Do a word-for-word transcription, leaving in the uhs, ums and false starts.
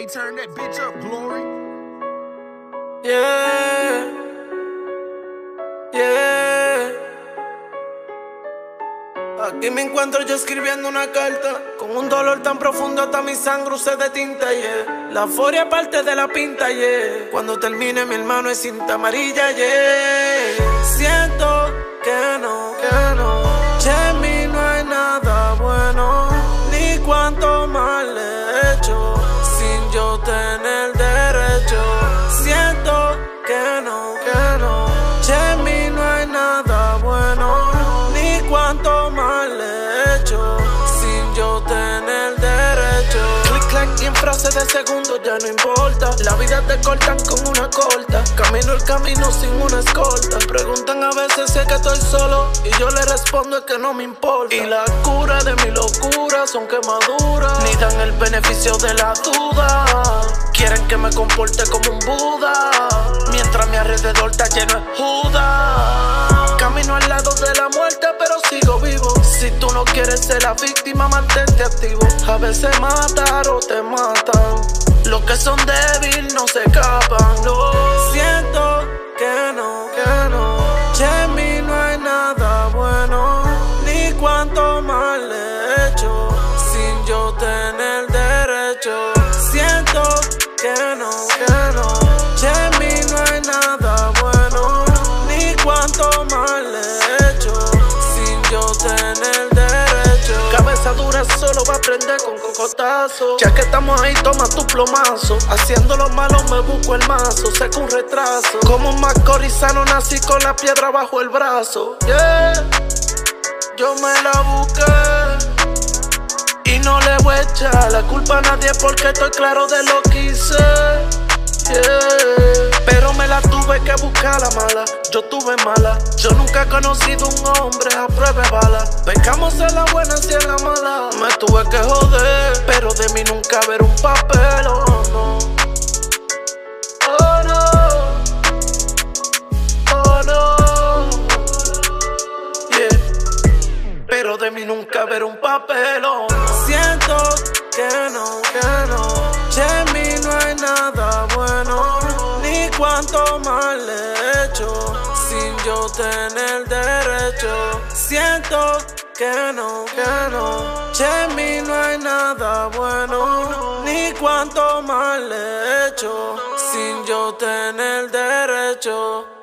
Hey, turn that bitch up, Glory. Yeah, yeah. Aquí me encuentro yo escribiendo una carta con un dolor tan profundo hasta mi sangre se de tinta, yeah. La furia parte de la pinta, yeah. Cuando termine mi hermano es cinta amarilla, yeah. Siento que no, que no, que en mí no hay nada bueno, ni cuanto mal le he hecho sin yo tener derecho. Siento que no, que no, que en mí no hay nada bueno, ni cuanto mal le he hecho sin yo tener derecho. Click clack y en frase de segundos ya no importa. La vida te cortan con una corta. Camino el camino sin una escolta. Preguntan a veces si es que estoy solo y yo le respondo es que no me importa. Y la cura de mi locura son quemaduras, ni dan el beneficio de la duda. Quieren que me comporte como un Buda, mientras mi alrededor está lleno de Judas. Camino al lado de la muerte pero sigo vivo. Si tú no quieres ser la víctima, mantente activo. A veces matar o te matan. Los que son débiles no se escapan, no. Siento que no, que no, que en mí no hay nada bueno, ni cuanto mal le he hecho sin yo tener derecho. Siento que no, que no, que en mí no hay nada bueno, ni cuanto mal le he hecho sin yo tener derecho. Cabeza dura solo va a aprender con cocotazo. Ya que estamos ahí, toma tu plomazo. Haciendo lo malo me busco el mazo. Sé que un retraso. Como un macorizano nací con la piedra bajo el brazo. Yeah, yo me la busqué y no le voy a echar la culpa a nadie porque estoy claro de lo que hice. Yeah. Pero me la tuve que buscar la mala. Yo tuve mala. Yo nunca he conocido un hombre a prueba de bala. Pecamos en la buena y en la mala. Me tuve que joder, pero de mí nunca ver un papel, oh no. Oh no, oh no, yeah. Pero de mí nunca ver un papel, oh no. Siento que no, que no, que en mí no hay nada bueno, ni cuanto mal le he hecho sin yo tener derecho. Siento que no, que no, que en mí no hay nada bueno, ni cuanto mal le he hecho sin yo tener derecho.